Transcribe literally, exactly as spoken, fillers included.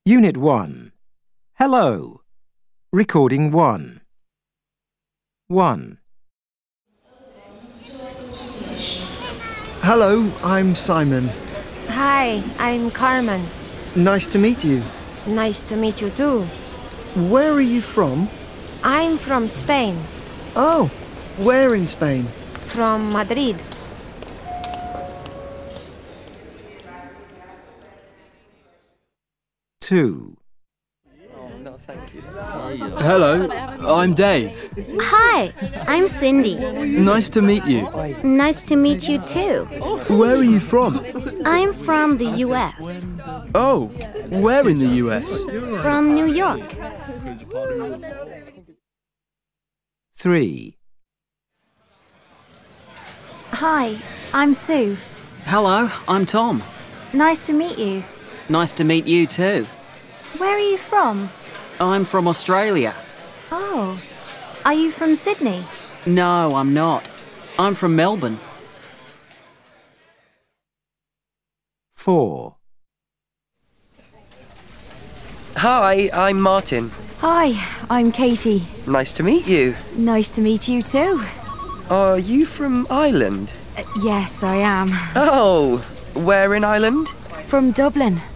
Unit one. Hello. Recording one. one. Hello, I'm Simon. Hi, I'm Carmen. Nice to meet you. Nice to meet you too. Where are you from? I'm from Spain, Oh, where in Spain? from Madrid. two. Hello, I'm Dave. Hi, I'm Cindy. Nice to meet you. Nice to meet you too. Where are you from? I'm from the U S. Oh, where in the U S? From New York. three. Hi, I'm Sue. Hello, I'm Tom. Nice to meet you. Nice to meet you too. Where are you from? I'm from Australia. Oh, are you from Sydney? No, I'm not. I'm from Melbourne. four. Hi, I'm Martin. Hi, I'm Katie. Nice to meet you. Nice to meet you too. Are you from Ireland? Uh, yes, I am. Oh, where in Ireland? From Dublin.